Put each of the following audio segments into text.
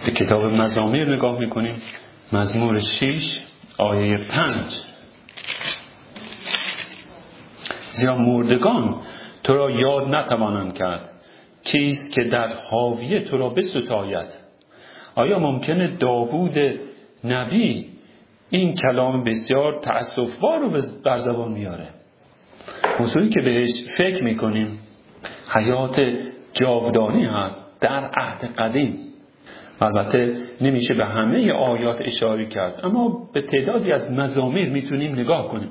به کتاب مزامیر نگاه میکنیم. مزمور 6 آیه 5: زیرا مردگان تو را یاد نتوانند کرد، کیست که در حاویه تو را بستاید. آیا ممکنه داوود نبی این کلام بسیار تأسف‌بار رو بر زبان میاره؟ موضوعی که بهش فکر میکنیم حیات جاودانی هست در عهد قدیم. البته نمیشه به همه آیات اشاره کرد، اما به تعدادی از مزامیر میتونیم نگاه کنیم.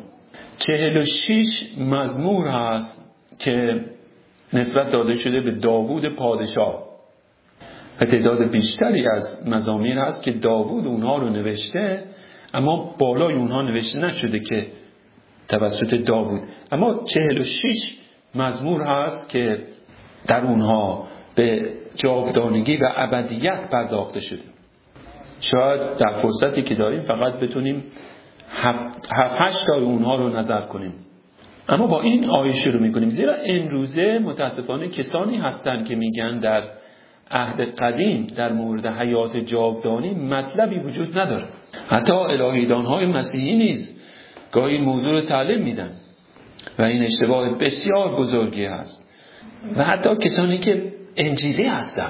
46 مزمور هست که نسبت داده شده به داوود پادشاه و تعداد بیشتری از مزامیر هست که داوود اونها رو نوشته، اما بالای اونها نوشته نشده که توسط داوود. اما 46 مزمور هست که در اونها به جاودانگی و ابدیت پرداخته شده. شاید در فرصتی که داریم فقط بتونیم 7-8 تا اونها رو نظر کنیم. اما با این آیه شروع میکنیم، زیرا امروزه متاسفانه کسانی هستند که میگن در عهد قدیم در مورد حیات جاودانی مطلبی وجود نداره. حتی الهیدانهای مسیحی نیز گاهی موضوع رو تعلیم میدن و این اشتباه بسیار بزرگی هست. و حتی کسانی که انجیلی هستن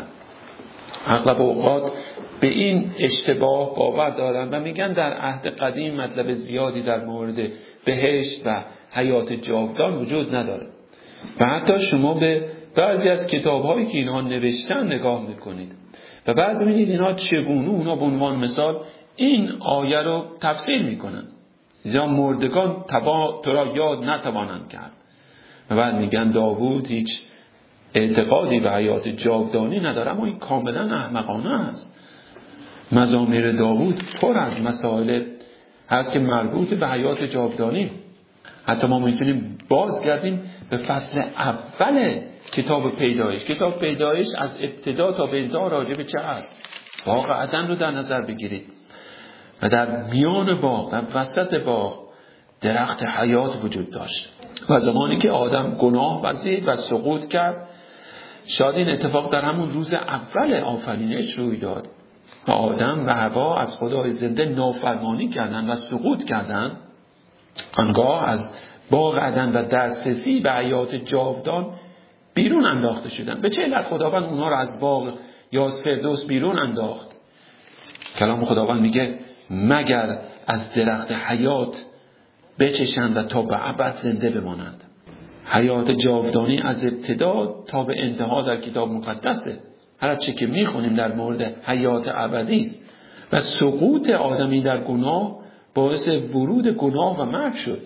اغلب اوقات به این اشتباه باور دارن و میگن در عهد قدیم مطلب زیادی در مورد بهشت و حیات جاودان وجود نداره. و حتی شما به بعضی از کتاب‌هایی که اینها نوشتن نگاه میکنید و بعد می‌بینید اینها چگونه اونا به عنوان مثال این آیه رو تفسیر میکنن: زیرا مردگان تو را یاد نتوانند کرد. و بعد میگن داوود هیچ اعتقادی به حیات جاودانی نداره. اما این کاملا احمقانه است. مزامیر داوود پر از مسائل هست که مربوط به حیات جاودانی. حتی ما میتونیم بازگردیم به فصل اول کتاب پیدایش. کتاب پیدایش از ابتدا تا به انتها راجع به چه هست؟ باغ عدن رو در نظر بگیرید و در میان باغ، در وسط باغ، درخت حیات وجود داشت. و زمانی که آدم گناه ورزید و سقوط کرد، شاید این اتفاق در همون روز اول آفرینش روی داد و آدم و حوا از خدای زنده نافرمانی کردند و سقوط کردند. آنگاه از باغ عدن و دسترسی به حیات جاودان بیرون انداخته شدند. به چه علت خداوند اونها را از باغ یا از فردوس بیرون انداخت؟ کلام خداوند میگه مگر از درخت حیات بچشند و تا به ابد زنده بمانند. حیات جاودانی از ابتدا تا به انتها در کتاب مقدسه. هر چه که میخونیم در مورد حیات ابدی است. و سقوط آدمی در گناه باعث ورود گناه و مرگ شد.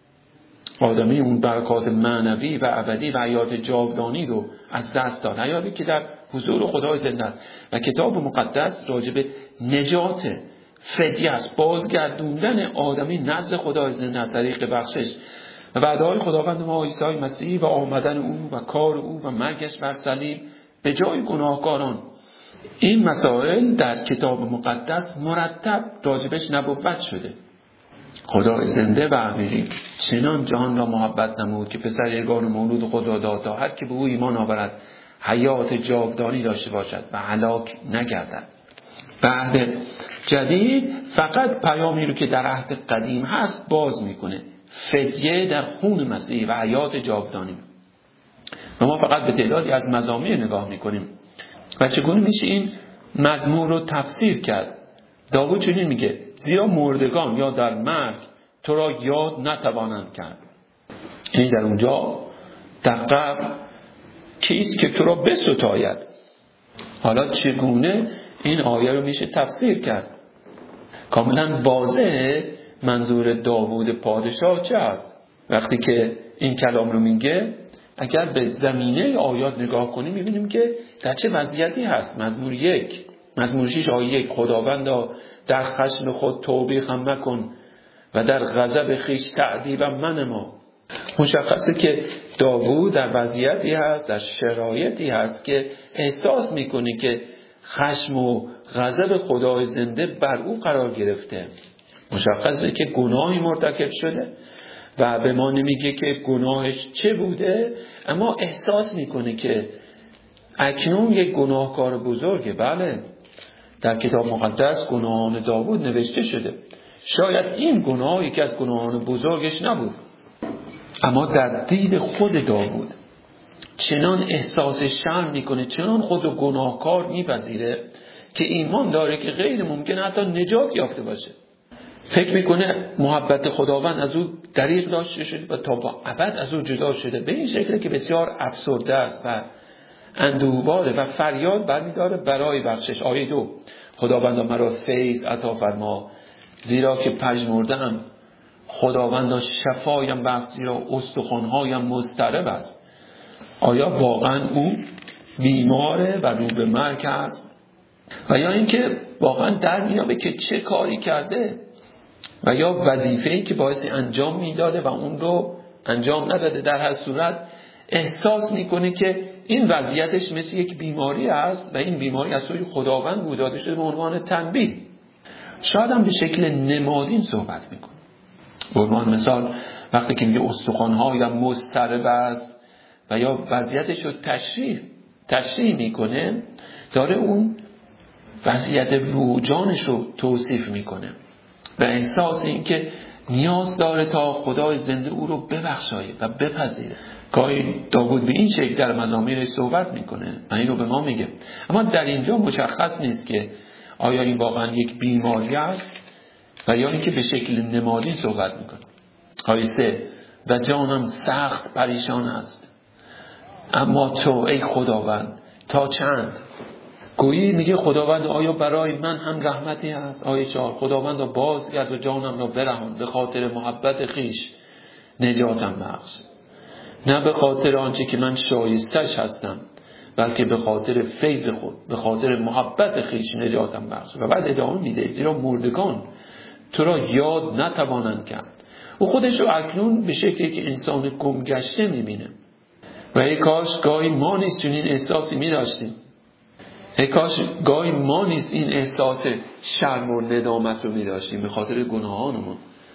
آدمی اون برکات معنوی و ابدی و حیات جاودانی رو از دست داد. حیاتی که در حضور خدای زنده است. و کتاب مقدس راجع به نجات فدیه است، بازگردوندن آدمی نزد خدای زنده از طریق بخشش و وعده‌های خداوند ما عیسی مسیح و آمدن او و کار او و مرگش بر صلیب به جای گناهکاران. این مسائل در کتاب مقدس مرتب راجبش نبوت شده. خدای زنده و حقیقی چنان جهان را محبت نمود که پسر یگانه مولود خود را داد تا هر که به او ایمان آورد حیات جاودانی داشته باشد و هلاک نگردد. به عهد جدید فقط پیامی رو که در عهد قدیم هست باز میکنه: فدیه در خون مسیح و حیات جاودانی. و ما فقط به تعدادی از مزامیر نگاه میکنیم و چگونه میشه این مزمور رو تفسیر کرد. داوود چنین میگه: زیرا مردگان یا در مرگ تو را یاد نتوانند کرد. یعنی در اونجا در قبر کیست که تو را بستاید. حالا چگونه این آیه رو میشه تفسیر کرد؟ کاملا واضحه منظور داوود پادشاه چه است. وقتی که این کلام رو میگه، اگر به زمینه آیات نگاه کنیم میبینیم که در چه وضعیتی هست. مزمور 6 آیه 1: خداوندا در خشم خود توبیخ هم نکن و در غضب خویش تعذیبم منما. مشخصه که داوود در وضعیتی هست، در شرایطی هست که احساس میکنه که خشم و غضب خدای زنده بر او قرار گرفته. مشخصه که گناهی مرتکب شده و به ما نمیگه که گناهش چه بوده، اما احساس میکنه که اکنون یک گناهکار بزرگه. بله، در کتاب مقدس گناهان داوود نوشته شده. شاید این گناه یکی از گناهان بزرگش نبود، اما در دید خود داوود چنان احساس شرم میکنه، چنان خود رو گناهکار میپذیره که ایمان داره که غیر ممکنه حتی نجات یافته باشه. فکر میکنه محبت خداوند از او دریغ داشته شده و تا با ابد از او جدا شده. به این شکله که بسیار افسرده است و اندوهباره و فریاد برمیداره برای بخشش. آیه 2: خداوندا مرا فیض عطا فرما، زیرا که پژمرده‌ام. خداوندا شفایم بخش، زیرا استخوان‌هایم مضطرب است. آیا واقعا او بیماره و رو به مرگ است؟ و یا اینکه واقعا در میابه که چه کاری کرده و یا وظیفه‌ای که باعث انجام میداده و اون رو انجام نداده. در هر صورت احساس میکنه که این وضعیتش مثل یک بیماری است و این بیماری از سوی خداوند بود داده شده به عنوان تنبیه. شاید هم به شکل نمادین صحبت میکنه. به عنوان مثال وقتی که میگه استخوان‌هایم مضطرب است و یا وضعیتش رو تشریح میکنه، داره اون وضعیت روح و جانش رو توصیف میکنه و احساس این که نیاز داره تا خدای زنده او رو ببخشایه و بپذیره. گاهی داوود به این شکل در مزامیر صحبت میکنه و این رو به ما میگه، اما در اینجا مشخص نیست که آیا این واقعا یک بیماری است و یا اینکه به شکل نمادین صحبت میکنه. آیه 3: و جانم سخت پریشان است، اما تو ای خداوند تا چند؟ گویی میگه خداوند آیا برای من هم رحمتی هست؟ آیه 4: خداوند بازگرد و جانم را برهان، به خاطر محبت خیش نجاتم بخش. نه به خاطر آنچه که من شایستش هستم، بلکه به خاطر فیض خود، به خاطر محبت خیش نجاتم بخش. و بعد ادامه میده: زیرا مردگان تو را یاد نتوانند کرد. او خودش رو اکنون به شکلی که انسان گم گشته میبینه و ای کاش گاهی ما نیست چنین احساسی میداشتیم. ای کاش گاهی ما نیست این احساس شرم و ندامت رو میداشتیم به خاطر گناهانمون.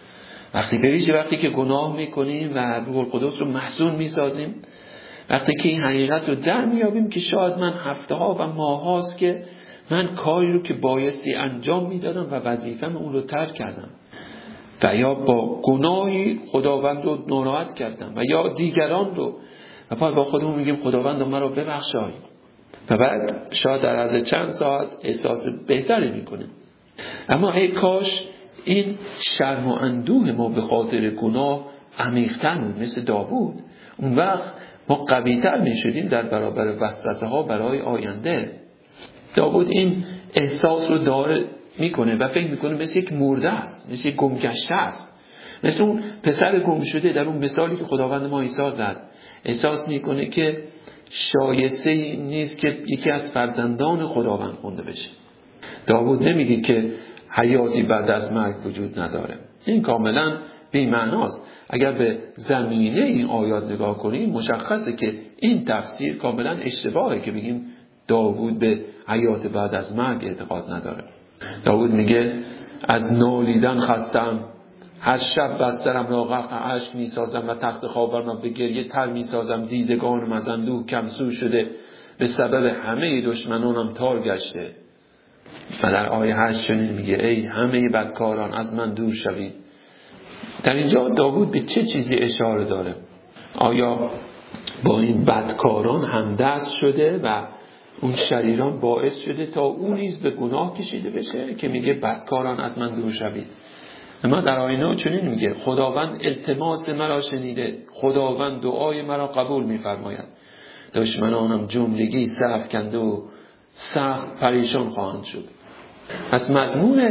وقتی که گناه میکنیم و روح القدس رو محزون میسازیم، وقتی که این حقیقت رو در میابیم که شاید من هفته ها و ماه هاست که من کاری رو که بایستی انجام میدادم و وظیفه‌م اون رو ترک کردم و یا با گناهی خداوند رو ناراحت کردم و یا دیگران رو، و بعد با خودمون میگیم خداوند مرا ببخشای و بعد شاید در از چند ساعت احساس بهتری میکنیم. اما ای کاش این شرم و اندوه ما به خاطر گناه عمیق‌تر بود مثل داوود. اون وقت ما قوی‌تر میشدیم در برابر وسوسه ها برای آینده. داوود این احساس رو داره میکنه و فکر میکنه مثل یک مرده است، مثل یک گمگشته است، مثل اون پسر گم شده در اون مثالی که خداوند ما عیسی زد. احساس میکنه که شایسته نیست که یکی از فرزندان خداوند خونده بشه. داوود نمیگه که حیاتی بعد از مرگ وجود نداره. این کاملا بی‌معناست. اگر به زمینه این آیات نگاه کنیم مشخصه که این تفسیر کاملا اشتباهه که بگیم داوود به حیات بعد از مرگ اعتقاد نداره. داوود میگه از نالیدن خستم، هر شب بسترم را غرق اشک میسازم و تخت خوابم را به گریه تر میسازم. دیدگانم از اندوه کمسو شده، به سبب همه دشمنانم تار گشته. و در آیه 8 چنین میگه ای همه بدکاران از من دور شوید. در اینجا داوود به چه چیزی اشاره داره؟ آیا با این بدکاران همدست شده و اون شریران باعث شده تا اون نیز به گناه کشیده بشه که میگه بدکاران از من دور شوید؟ اما در آیه 9 چنین میگه خداوند التماس مرا شنیده، خداوند دعای مرا قبول میفرماید. دشمنانم جملگی سر کنده و سخت پریشان خواهند شد. از مضمون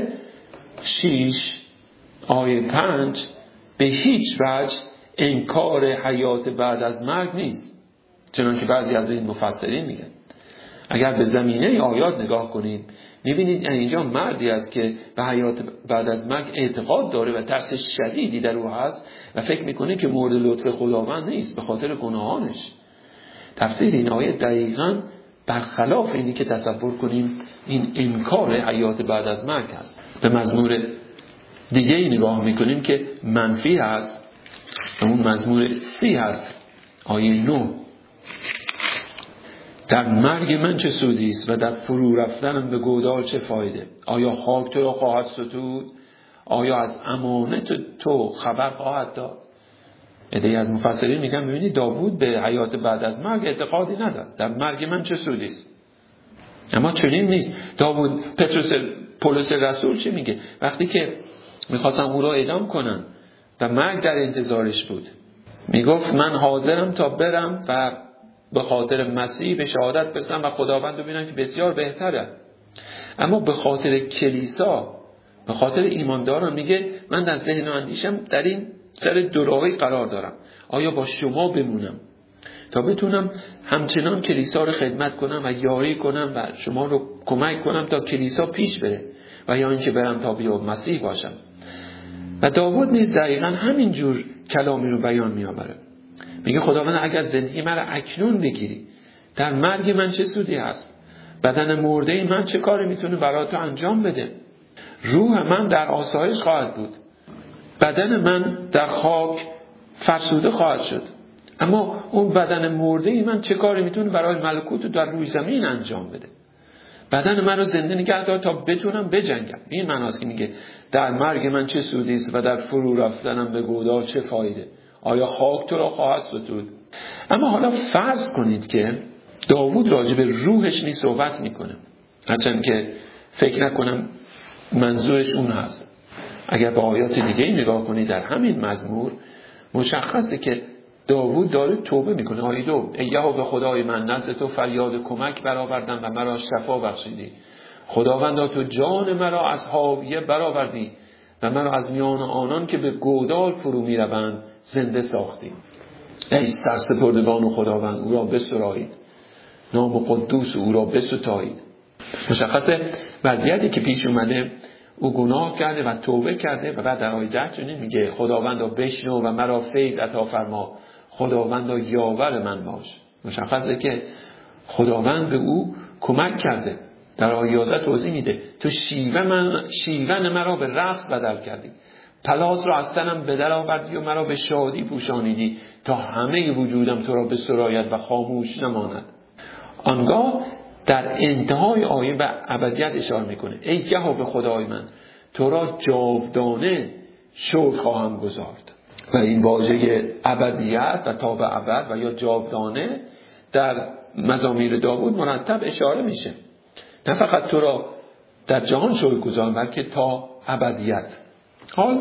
6 آیه 5 به هیچ وجه انکار حیات بعد از مرگ نیست، چنانکه بعضی از این مفسرین میگن. اگر به زمینه آیات نگاه کنید میبینید اینجا مردی است که به حیات بعد از مرگ اعتقاد داره و ترس شدیدی در او هست و فکر میکنه که مورد لطف خداوند نیست به خاطر گناهانش. تفسیر این آیه دقیقاً برخلاف اینی که تصور کنیم این انکار حیات بعد از مرگ هست. به مزمور دیگه ای نگاه میکنیم که منفی هست، اون مزمور 30 هست آیه 9. در مرگ من چه سودی است و در فرو رفتنم به گودال چه فایده؟ آیا خاک تو را خواهد ستود؟ آیا از امانت تو خبر خواهد داد؟ عده‌ای از مفسرین میگن ببینید داوود به حیات بعد از مرگ اعتقادی ندارد. در مرگ من چه سودی است؟ اما چنین نیست. داوود پولس رسول چه میگه؟ وقتی که میخواستن او را اعدام کنن و مرگ در انتظارش بود، میگفت من حاضرم تا برم و به خاطر مسیح به شهادت برسم و خداوند رو ببینم که بسیار بهتره. اما به خاطر کلیسا، به خاطر ایمانداران میگه من در ذهن و اندیشم در این سر دوراهی قرار دارم. آیا با شما بمونم تا بتونم همچنان کلیسا رو خدمت کنم و یاری کنم و شما رو کمک کنم تا کلیسا پیش بره، و یا اینکه برم تا بیا مسیح باشم. و داوود نیز دقیقا همین جور کلامی رو بیان می آورد. میگه خداوند اگر زندگی من رو اکنون بگیری، در مرگ من چه سودی هست؟ بدن مرده من چه کاری میتونه برای تو انجام بده؟ روح من در آسایش خواهد بود، بدن من در خاک فرسوده خواهد شد، اما اون بدن مرده من چه کاری میتونه برای ملکوت در روی زمین انجام بده؟ بدن من رو زنده نگه دار تا بتونم بجنگم. این معناست که میگه در مرگ من چه سودی است و در فرو رفتنم به گودال چه فایده؟ آیا خاک تو را خواهد ستود؟ اما حالا فرض کنید که داوود راجع به روحش نیز صحبت میکنه، هرچند که فکر نکنم منظورش اون هست. اگر به آیات دیگه نگاه کنید در همین مزمور مشخصه که داوود داره توبه میکنه. آیه 2: ای یهوه خدای من، نزد تو فریاد کمک برآوردم و مرا شفا بخشیدی. خداوندا تو جان مرا از حاویه برآوردی و مرا از میان آنان که به گودال فرو میروند زنده ساختی. ای سرسپردگان و خداوند، او را بسرایید، نام قدوس او را بستایید. مشخصه وضعیتی که پیش اومده، او گناه کرده و توبه کرده و بعد در آیه 10 چنین میگه خداوندا بشنو و مرا فیض عطا فرما، خداوندا یاور من باش. مشخصه که خداوند به او کمک کرده. در آیه 11 توضیح میده تو شیون مرا به رقص بدل کردی، پلاس را از تنم به در آوردی و مرا به شادی پوشانیدی تا همه وجودم تو را بسراید و خاموش نماند. آنگاه در انتهای آیه به ابدیت اشاره میکنه. ای یهوه خدای من، تو را جاودانه شکر خواهم گزارد. و این واژه ابدیت و تا به ابد و یا جاودانه در مزامیر داوود مرتب اشاره میشه. نه فقط تو را در جهان شکر گزارم بلکه تا ابدیت. حال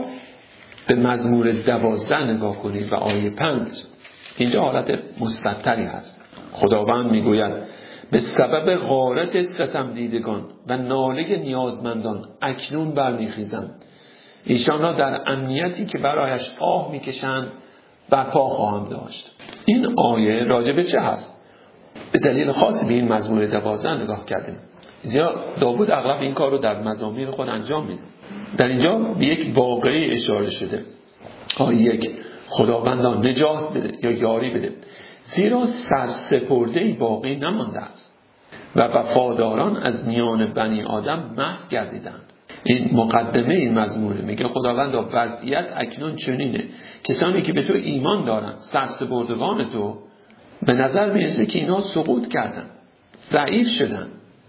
به مزمور 12 نگاه کنید و آیه 5. اینجا حالت مستتری هست. خداوند میگوید به سبب غارت ستم دیدگان و ناله نیازمندان اکنون برمیخیزم، ایشان را در امنیتی که برایش آه میکشند برپا خواهم داشت. این آیه راجع به چه هست؟ به دلیل خاصی به این مزمور 12 نگاه کردیم، زیرا داوود اغلب این کار رو در مزامیر خود انجام میده. در اینجا به یک واقعه اشاره شده. آیه 1: خداوندا نجات بده یا یاری بده، زیرا سرسپرده‌ای باقی نمانده است و وفاداران از میان بنی آدم محو گردیدند. این مقدمه این مزموره. میگه خداوندا وضعیت اکنون چنینه، کسانی که به تو ایمان دارن، سرسپردگان تو، به نظر میرسه که اینا سقوط کردن، ضعیف شدن.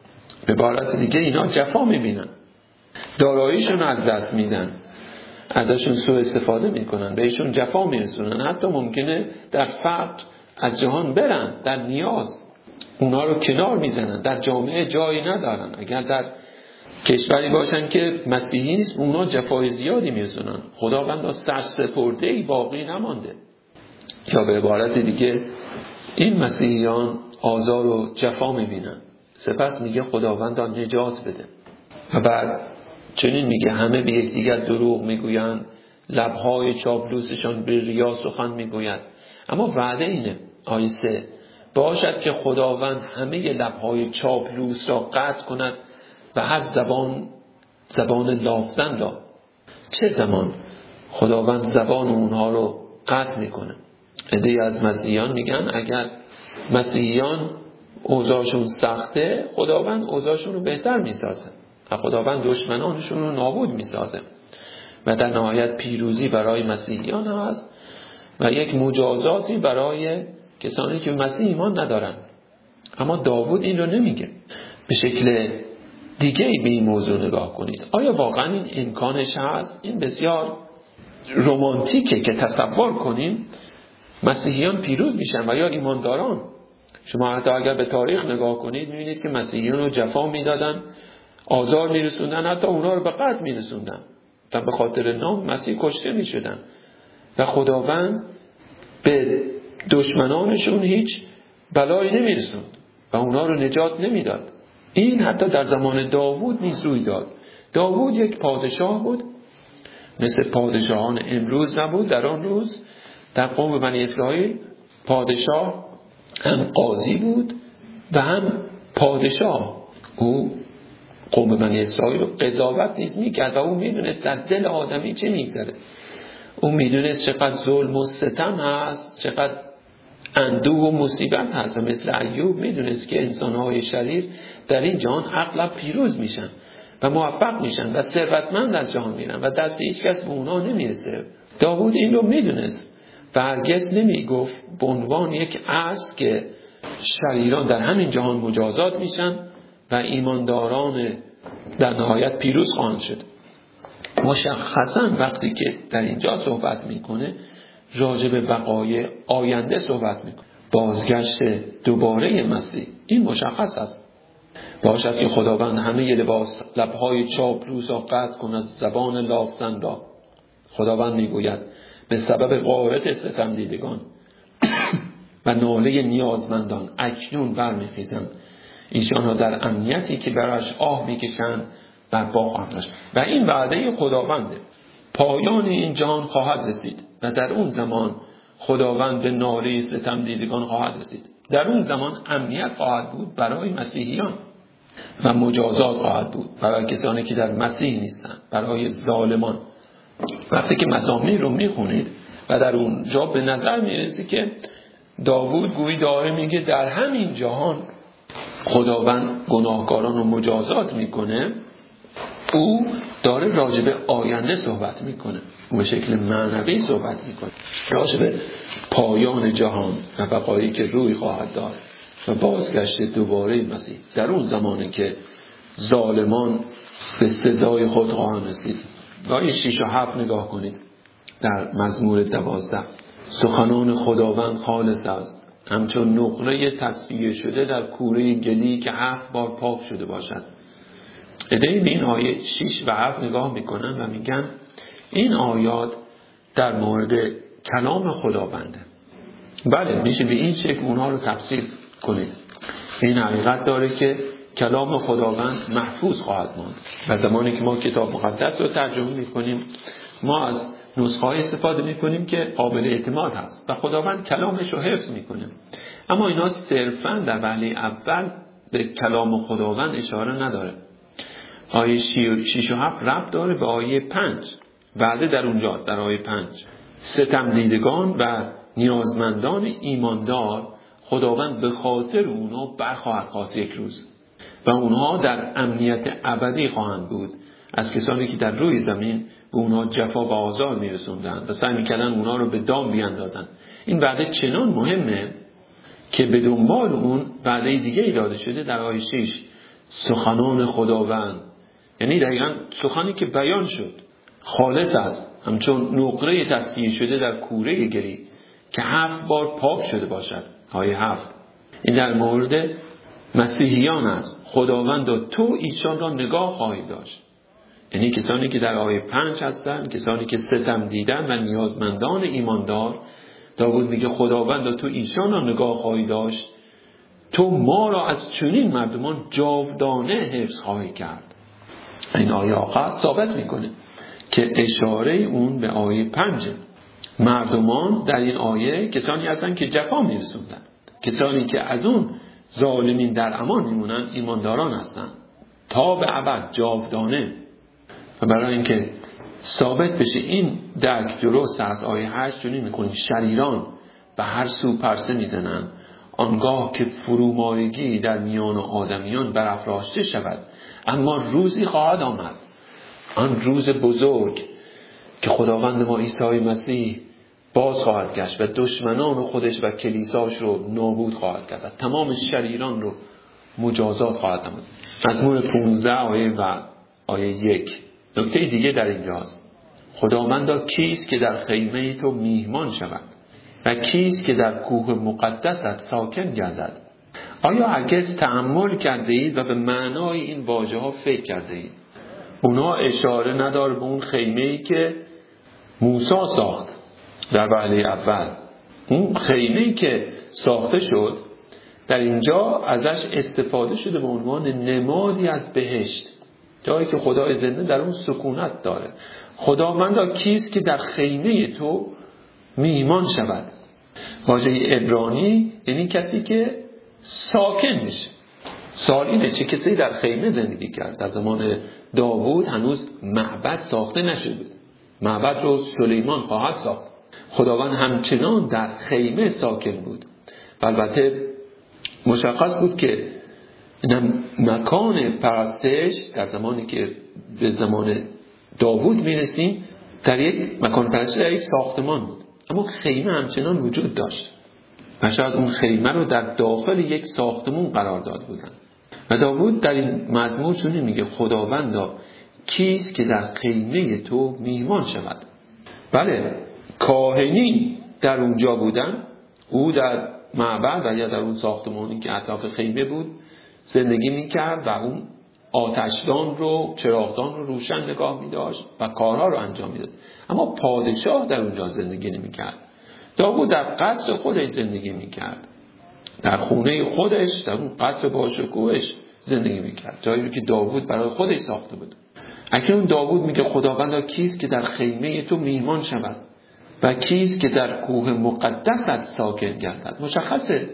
به عبارت دیگه اینا جفا میبینن، داراییشون از دست میدن، ازشون سوء استفاده میکنن، بهشون جفا میرسونن، حتی ممکنه در فقر از جهان برن، در نیاز اونا رو کنار میزنن، در جامعه جایی ندارن. اگر در کشوری باشن که مسیحی نیست اونا جفای زیادی میرسونن. خداوند سرسپرده‌ای باقی نمانده. یا به عبارت دیگه این مسیحیان آزار و جفا میبینن. سپس میگه خداوند نجات بده و بعد چنین میگه همه به یکدیگر دروغ میگویند، لبهای چاپلوسشان به ریا سخن میگوید. اما وعده اینه، آیه 3: باشد که خداوند همه لبهای چاپلوس را قطع کند و هر زبان لافزن را. چه زمان خداوند زبان اونها رو قطع میکنه؟ عده‌ای از مسیحیان میگن اگر مسیحیان اوضاعشون سخته، خداوند اوضاعشون رو بهتر میسازه و خداوند دشمنانشون رو نابود میسازه و در نهایت پیروزی برای مسیحیان هست و یک مجازاتی برای کسانی که مسیح ایمان ندارن. اما داوود این رو نمیگه. به شکل دیگه به این موضوع نگاه کنید. آیا واقعا این امکانش هست؟ این بسیار رمانتیکه که تصور کنیم مسیحیان پیروز میشن و یا ایمانداران. شما حتی اگر به تاریخ نگاه کنید میبینید که مسیحیان رو جفا میدادن، آزار میرسوندن، حتی اونا رو به قتل میرسوندن تا به خاطر نام مسیح کشته میشدن و خداوند به دشمنانشون هیچ بلایی نمیرسوند و اونا رو نجات نمیداد. این حتی در زمان داوود نیز روی داد. داوود یک پادشاه بود، مثل پادشاهان امروز نبود. در آن روز در قوم بنی اسرائیل پادشاه هم قاضی بود و هم پادشاه. او قوم بنی اسرائیل رو قضاوت نیز میکرد و او میدونست در دل آدمی چه میگذره. او میدونست چقدر ظلم و ستم هست، چقدر اندوه و مصیبت هست و مثل ایوب میدونست که انسانهای شریر در این جهان اغلب پیروز میشن و موفق میشن و ثروتمند از جهان میرن و دست هیچ کس به اونا نمیرسه. داوود این رو میدونست و هرگز نمیگفت به عنوان یک اصل که شریران در همین جهان مجازات میشن و ایمانداران در نهایت پیروز خواهند شد. مشخصا وقتی که در اینجا صحبت میکنه راجع به وقایع آینده صحبت میکنه، بازگشت دوباره مسیح. این مشخص است. باشد که خداوند همه لبهای چاپلوس را قطع کند، زبان لافزن را. خداوند میگوید به سبب غارت ستم دیدگان و ناله نیازمندان اکنون برمیخیزم. ایشان را در امنیتی که برایش آه میکشند برپا خواهند داشت. و این وعده خداونده. پایان این جهان خواهد رسید و در اون زمان خداوند به ناله ستم دیدگان خواهد رسید. در اون زمان امنیت خواهد بود برای مسیحیان و مجازات خواهد بود برای کسانی که در مسیح نیستند، برای ظالمان. وقتی که مزامیر رو میخونید و در اونجا به نظر میرسه که داوود گویی داره میگه در همین جهان خداوند گناهکاران رو مجازات میکنه. او داره راجع به آینده صحبت میکنه، به شکل معنوی صحبت میکنه، راجع به پایان جهان و وقایعی که روی خواهد داد و بازگشت دوباره مسیح در اون زمانی که ظالمان به سزای خود خواهند رسید. آیه 6 و 7 نگاه کنید در مزمور 12. سخنان خداوند خالص است، همچون نقره تصفیه شده در کوره گلی که 7 بار پاک شده باشد. ادهی به این آیه 6 و 7 نگاه میکنن و میگن این آیات در مورد کلام خداونده. بله، میشه به این شکل اونها رو تفسیر کنید. این حقیقت داره که کلام خداوند محفوظ خواهد ماند و زمانی که ما کتاب مقدس رو ترجمه میکنیم ما از نسخه‌های استفاده میکنیم که قابل اعتماد هست و خداوند کلامش رو حفظ میکنه. اما اینا صرفاً در وهله اول به کلام خداوند اشاره نداره. آیه 6 و 7 ربط داره به آیه 5. وعده در اونجاست، در آیه 5. ستم دیدگان و نیازمندان ایماندار خداوند به خاطر اونها برخواهد خواست یک روز و اونها در امنیت ابدی خواهند بود از کسانی که در روی زمین به اونها جفا و آزار میرسوندن و سعی میکردن اونها رو به دام بیاندازن. این وعده چنان مهمه که به دنبال اون وعده دیگه ای داده شده در آیه 6. سخنان خداوند، یعنی دقیقاً سخنی که بیان شد خالص است، همچون نقره تصفیه شده در کوره گلی که 7 بار پاک شده باشد. آیه 7 این در مورد مسیحیان است. خداوند تو ایشان را نگاه خواهی داشت، یعنی کسانی که در آیه 5 هستند، کسانی که ستم دیدن و نیازمندان ایماندار. داوود میگه خداوند تو ایشان را نگاه خواهی داشت، تو ما را از چنین مردمان جاودانه حفظ خواهی کرد. این آیه آخر ثابت میکنه که اشاره اون به آیه 5. مردمان در این آیه کسانی هستن که جفا میرسوندن، کسانی که از اون ظالمین در امان میمونن ایمانداران هستن تا به ابد جاودانه. و برای اینکه ثابت بشه این درک درست از آیه 8 چنین میکنیم شریران به هر سو پرسه میزنن آنگاه که فرومایگی در میان آدمیان برافراشته شود، اما روزی خواهد آمد، آن روز بزرگ که خداوند ما عیسی مسیح باز خواهد گشت و دشمنان خودش و کلیساش رو نابود خواهد کرد و تمام شریران رو مجازات خواهد نمود. مزمور 15 آیه 1. نکته دیگه در اینجاست: خداوندا کیست که در خیمه تو میهمان شود و کیست که در کوه مقدست ساکن گردد؟ آیا هرگز تأمل کرده اید و به معنای این واژه ها فکر کرده اید؟ اونا اشاره نداره به اون خیمه‌ای که موسی ساخت در وهله اول. اون خیمه‌ای که ساخته شد در اینجا ازش استفاده شده به عنوان نمادی از بهشت، جایی که خدای زنده در اون سکونت داره. خداوندا کیست که در خیمه تو میهمان شود؟ واژه عبرانی یعنی کسی که ساکن میشه. سوال اینه چه کسی در خیمه زندگی کرد؟ در زمان داوود هنوز معبد ساخته نشده. معبد رو سلیمان خواهد ساخت. خداوند همچنان در خیمه ساکن بود. البته مشخص بود که مکان پرستش در زمانی که به زمان داوود میرسیم در یک مکان پرستش در یک ساختمان بود، اما خیمه همچنان وجود داشت و شاید اون خیمه رو در داخل یک ساختمان قرار داده بودن. و داوود در این مزمور چون میگه خداوندا کیست که در خیمه تو میهمان شود؟ بله، کاهنی در اونجا بودن. او در معبد و یا در اون ساختمانی که اطراف خیمه بود زندگی میکرد و اون آتشدان رو، چراغدان رو روشن نگاه میداشت و کارها رو انجام میداد. اما پادشاه در اونجا زندگی نمیکرد. داوود در قصر خودش زندگی میکرد، در خونه خودش، در اون قصر باشکوهش زندگی میکرد، جایی رو که داوود برای خودش ساخته بود. اکنون داوود میگه خداوندا کیست که در خیمه تو میهمان شود و کیست که در کوه مقدست ساکن گردد؟ مشخصه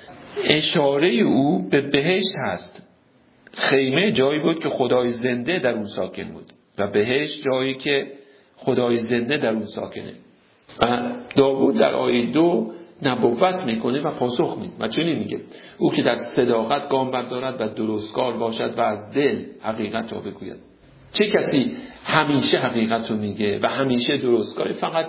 اشاره او به بهشت هست. خیمه جایی بود که خدای زنده در اون ساکن بود و بهشت جایی که خدای زنده در اون ساکنه. و داوود در آیه 2 نبوت میکنه و پاسخ میده و چنین میگه: او که در صداقت گام بردارد و درستکار باشد و از دل حقیقت را بگوید. چه کسی همیشه حقیقت رو میگه و همیشه درستکاره؟ فقط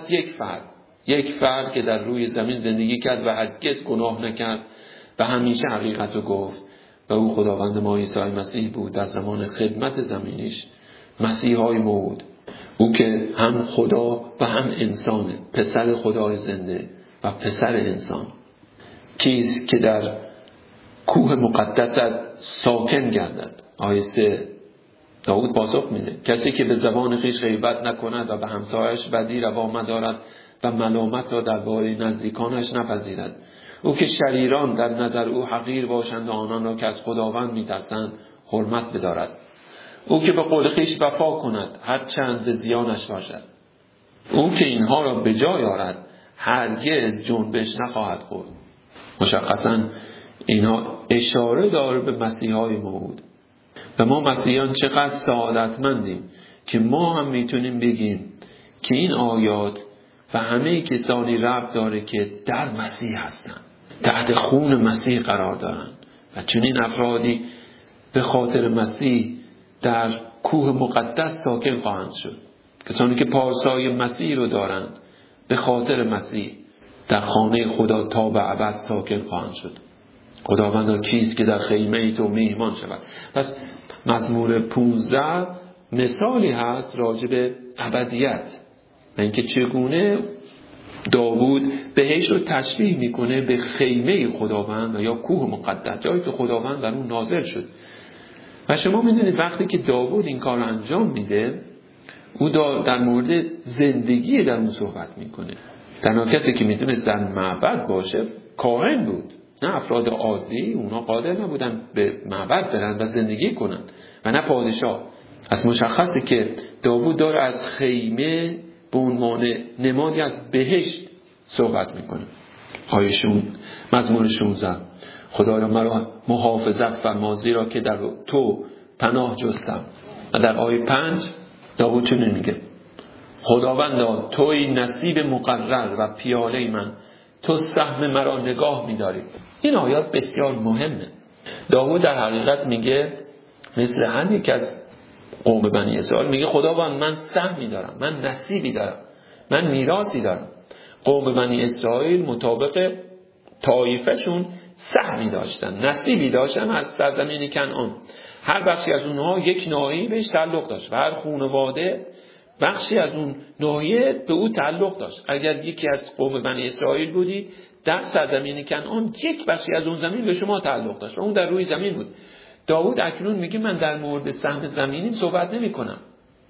یک فرد که در روی زمین زندگی کرد و هرگز گناه نکرد و همیشه حقیقت رو گفت و او خداوند ما عیسی مسیح بود. در زمان خدمت زمینیش مسیحای موعود، او که هم خدا و هم انسانه، پسر خدای زنده و پسر انسان. کیست که در کوه مقدست ساکن گردد؟ آیه 3 داود پاسخ میده: کسی که به زبان خویش غیبت نکند و به همسایش بدی روا مدارد و ملامت را درباره نزدیکانش نپذیرد. او که شریران در نظر او حقیر باشند و آنان را که از خداوند می‌ترسند حرمت بدارد. او که به قول خویش وفا کند هر چند به زیانش باشد. او که اینها را به جای آورد هرگز جنبش نخواهد خورد. مشخصاً اینها اشاره داره به مسیحای موعود. و ما مسیحیان چقدر سعادتمندیم که ما هم میتونیم بگیم که این آیات و همه کسانی ربط داره که در مسیح هستن، تحت خون مسیح قرار دارن و چنین افرادی به خاطر مسیح در کوه مقدس ساکن خواهند شد. کسانی که پارسای مسیح رو دارند به خاطر مسیح در خانه خدا تا به ابد ساکن خواهند شد. خداوندا کیست که در خیمه تو میهمان شود؟ پس مزمور 15 مثالی هست راجع به ابدیت و اینکه چگونه داوود بهش رو تشبیه میکنه به خیمه خداوند و یا کوه مقدس، جایی که خداوند در اون نازل شد. و شما میدونید وقتی که داوود این کار رو انجام میده، او در مورد زندگی در اون صحبت میکنه. تنها کسی که میتونست در معبد باشه کاهن بود، نه افراد عادی. اونا قادر نبودن به معبد برن و زندگی کنن و نه پادشاه. از مشخصه که داوود داره از خیمه به عنوان نمادی از بهشت صحبت میکنه. مزمور 16: خدایا مرا محافظت فرما زیرا که در تو پناه جستم. و در آیه 5 داوود چنین میگه: خداوندا توی نصیب مقرر و پیاله من، تو سهم مرا نگاه می‌داری. این آیات بسیار مهمه. داوود در حقیقت میگه مثل هر یک از قوم بنی اسرائیل، میگه خداوند من سهمی دارم، من نصیبی دارم، من میراثی دارم. قوم بنی اسرائیل مطابق طایفه‌شون سهمی داشتن، نصیبی داشتن از سرزمین کنعان. هر بخشی از اونها یک ناحیه بهش تعلق داشت و هر خانواده بخشی از اون ناحیه به او تعلق داشت. اگر یکی از قوم بنی اسرائیل بودی در سرزمین کنعان، یک بخشی از اون زمین به شما تعلق داشت و اون در روی زمین بود. داوود اکنون میگه من در مورد سهم زمینی صحبت نمی کنم.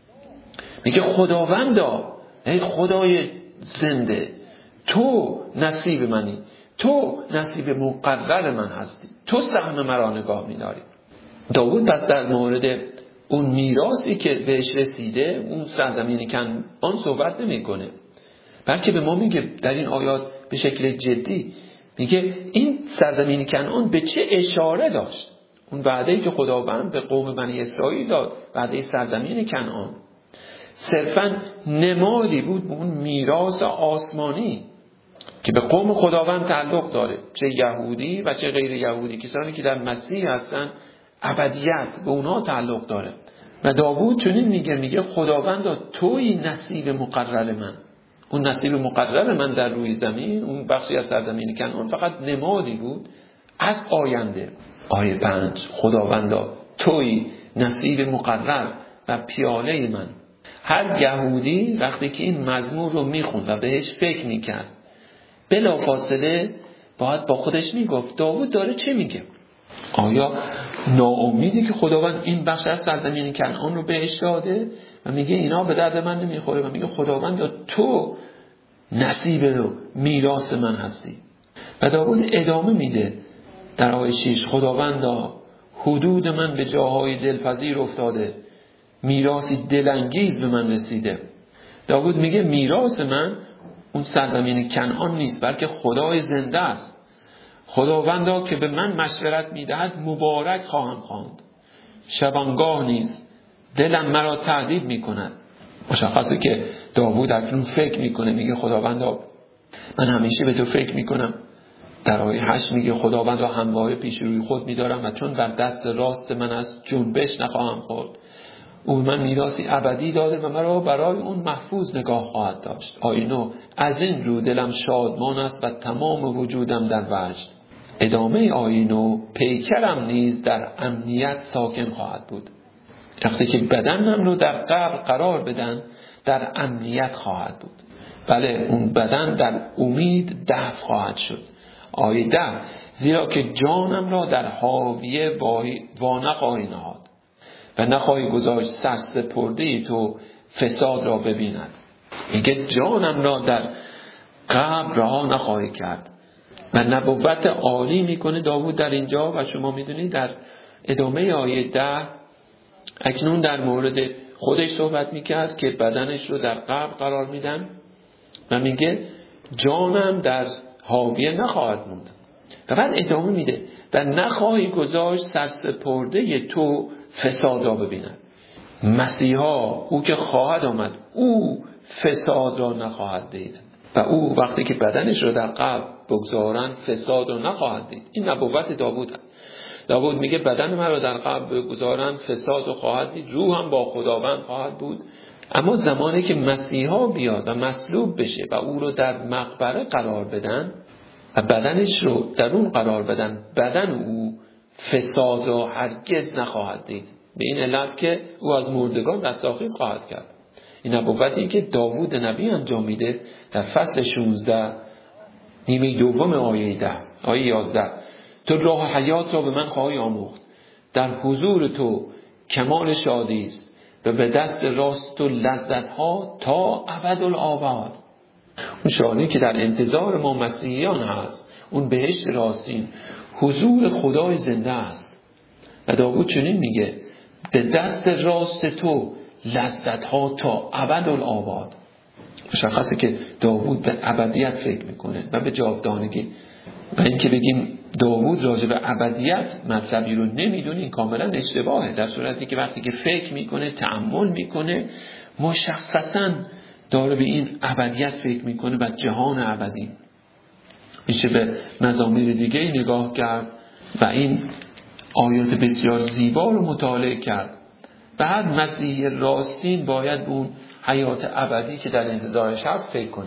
میگه خداوندا، ای خدای زنده، تو نصیب منی، تو نصیب مقرر من هستی، تو سهم مرا نگاه می‌داری. داوود پس در مورد اون میراثی که بهش رسیده، اون سرزمین کنعان صحبت نمی‌کنه، بلکه به ما میگه در این آیات به شکل جدی میگه این سرزمین کنعان به چه اشاره داشت. اون وعده‌ای که خداوند به قوم بنی اسرائیل داد، وعده سرزمین کنعان، صرفاً نمادی بود به اون میراث آسمانی که به قوم خداوند تعلق داره، چه یهودی و چه غیر یهودی، کسانی که در مسیح هستن ابدیت به اونها تعلق داره. و داوود چنین میگه خداوند توی نصیب مقرر من. اون نصیب مقرر من در روی زمین، اون بخشی از سرزمین کنعان، فقط نمادی بود از آینده. آیه 5 خداوندا توی نصیب مقرر و پیاله من. هر یهودی وقتی که این مزمور رو میخوند و بهش فکر میکرد، بلافاصله باید با خودش میگفت داوود داره چه میگه؟ آیا ناامیدی که خداوند این بخش از سرزمین کنعان رو بهش داده و میگه اینا به درد من نمیخوره و میگه خداوند تو نصیب و میراث من هستی؟ و داوود ادامه میده در آیه 6 خداوندا حدود من به جاهای دلپذیر افتاده، میراثی دلانگیز به من رسیده. داوود میگه میراث من اون سرزمین کنعان نیست، بلکه خدای زنده است. خداوندا که به من مشورت میدهد مبارک خواهم خواند. شبانگاه نیز دلم مرا تهدید میکند. مشخصه که داوود اکنون فکر میکنه، میگه خداوندا من همیشه به تو فکر میکنم. در آیه 8 میگه خداوند را همواره پیش روی خود میدارم و چون در دست راست من است جنبش نخواهم خورد. او من میراثی ابدی داده و مرا برای اون محفوظ نگاه خواهد داشت. آیه 9 از این رو دلم شادمان است و تمام وجودم در وجد. ادامه آیه 9 پیکرم نیز در امنیت ساکن خواهد بود. وقتی که بدنم رو در قبر قرار بدن در امنیت خواهد بود. بله اون بدن در امید دفن خواهد شد. آیه 10 زیرا که جانم را در حاویه وانخواهی نهاد و نخواهی گذاشت سرسپرده تو فساد را ببیند. میگه جانم را در قبر رها نخواهی کرد. و نبوت عالی میکنه داوود در اینجا و شما میدونید در ادامه آیه 10 اکنون در مورد خودش صحبت میکرد که بدنش رو در قبر قرار میدن و میگه جانم در حاویه نخواهد موند. و بعد ادامه میده و نخواهی گذاشت سرسپرده تو فساد را ببیند. مسیحا او که خواهد آمد او فساد را نخواهد دید و او وقتی که بدنش را در قبر بگذارند فساد را نخواهد دید. این نبوت داوود است. داوود میگه بدن من را در قبر بگذارند فساد را خواهد دید، روحم با خداوند خواهد بود. اما زمانی که مسیحا بیاد و مصلوب بشه و او رو در مقبره قرار بدن و بدنش رو در اون قرار بدن، بدن او فساد را هرگز نخواهد دید، به این علت که او از مردگان رستاخیز خواهد کرد. این نبوتی که داوود نبی انجام میده در فصل 16 نیمه دوم آیه 11 تو راه حیات را به من خواهی آموخت، در حضور تو کمال شادی است و به دست راست تو لذت ها تا ابدالآباد. اون شادی که در انتظار ما مسیحیان هست، اون بهشت راستین، حضور خدای زنده است. و داوود چنین میگه به دست راست تو لذت ها تا ابدالآباد. مشخصه که داوود به ابدیت فکر میکنه و به جاودانگی. و این که بگیم داوود راجع به ابدیت مطلبی رو نمیدونه این کاملا اشتباهه، در صورتی که وقتی که فکر میکنه، تأمل میکنه، مشخصاً داره به این ابدیت فکر میکنه و جهان ابدی. میشه به مزامیر دیگه نگاه کرد و این آیات بسیار زیبا رو مطالعه کرد. بعد مسیح راستین باید به اون حیات ابدی که در انتظارش هست فکر کنه.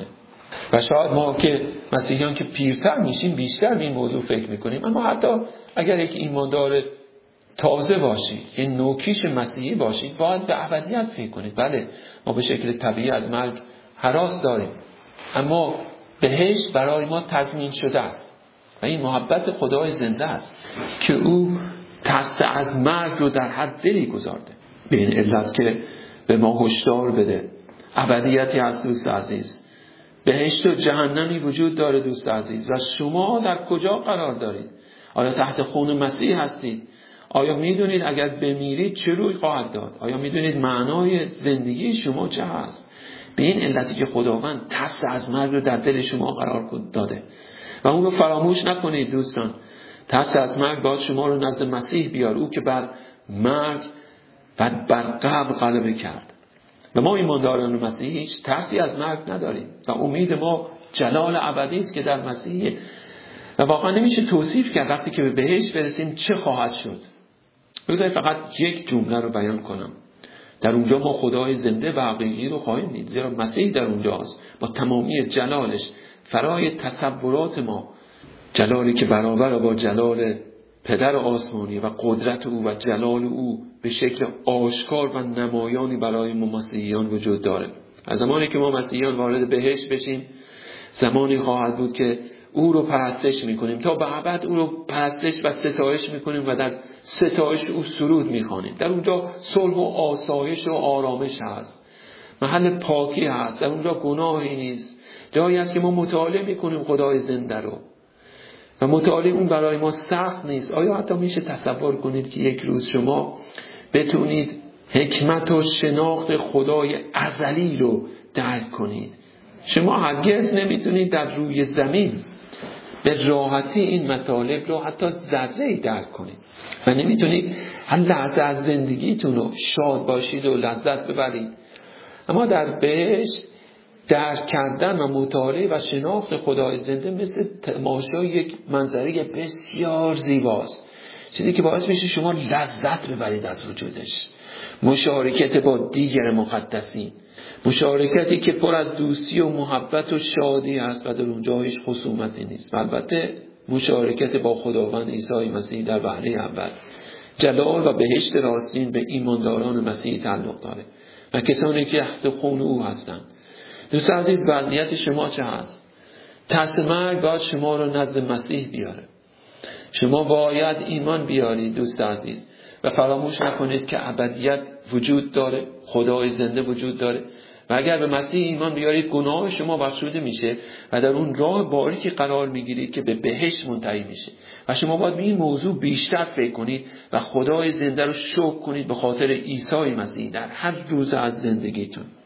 و شاید ما که مسیحیان که پیرتر میشیم بیشتر به این موضوع فکر میکنیم. اما حتی اگر یک ایماندار تازه باشید، یه نوکیش مسیحی باشید، باید به ابدیت فکر کنید. بله ما به شکل طبیعی از مرگ هراس داریم، اما بهشت برای ما تضمین شده است و این محبت خدای زنده است که او ترس از مرگ رو در هر دلی گذارده. به این علت که به ما هشدار بده ابدیتی هست دوست عزیز، بهشت و جهنمی وجود داره دوست عزیز. و شما در کجا قرار دارید؟ آیا تحت خون مسیح هستید؟ آیا میدونید اگر بمیرید چه روی خواهد داد؟ آیا میدونید معنای زندگی شما چه هست؟ به این علتی که خداوند ترس از مرگ رو در دل شما قرار داده و اون رو فراموش نکنید دوستان. ترس از مرگ باید شما رو نزد مسیح بیار، او که بر مرگ و بر قبر غلبه کرد. و ما ایمانداران مسیحی هیچ ترسی از مرگ نداریم و امید ما جلال ابدی است که در مسیح. و واقعا نمیشه توصیف کرد وقتی که به بهشت برسیم چه خواهد شد. بذارید فقط یک جمله رو بیان کنم. در اونجا ما خدای زنده و حقیقی رو خواهیم دید، زیرا مسیح در اونجاست با تمامی جلالش فرای تصورات ما، جلالی که برابر با جلال پدر آسمانی و قدرت او و جلال او به شکل آشکار و نمایانی برای ما مسیحیان وجود داره. از زمانی که ما مسیحیان وارد بهشت بشیم، زمانی خواهد بود که او رو پرستش میکنیم، تا به ابد او رو پرستش و ستایش میکنیم و در ستایش او سرود میخوانیم. در اونجا صلح و آسایش و آرامش هست، محل پاکی هست، در اونجا گناهی نیست، جایی است که ما مطالعه میکنیم خدای زنده رو و مطالعه اون برای ما سخت نیست. آیا حتی میشه تصور کنید که یک روز شما بتونید حکمت و شناخت خدای ازلی رو درک کنید؟ شما هرگز نمیتونید در روی زمین به راحتی این مطالب رو حتی ذره‌ای درک کنید و نمیتونید هر لحظه از زندگیتون رو شاد باشید و لذت ببرید. اما در بهشت درک کردن و مطالعه و شناخت خدای زنده مثل تماشای یک منظره بسیار زیباست، چیزی که باعث میشه شما لذت ببرید از وجودش. مشارکت با دیگر مقدسین، مشارکتی که پر از دوستی و محبت و شادی است و در اونجا هیچ خصومتی نیست. البته مشارکت با خداوند عیسی مسیح در وهله اول. جلال و بهشت راستین به ایمانداران مسیح تعلق داره و کسانی که تحت خون او هستند. دوست عزیز، وضعیت شما چه هست؟ ترس مرگ باید شما رو نزد مسیح بیاره. شما باید ایمان بیارید دوست عزیز و فراموش نکنید که ابدیت وجود داره، خدای زنده وجود داره و اگر به مسیح ایمان بیارید گناه شما بخشوده میشه و در اون راه باریکی قرار میگیرید که به بهشت منتهی میشه. و شما باید به این موضوع بیشتر فکر کنید و خدای زنده رو شکر کنید به خاطر عیسی مسیح در هر روز از زندگیتون.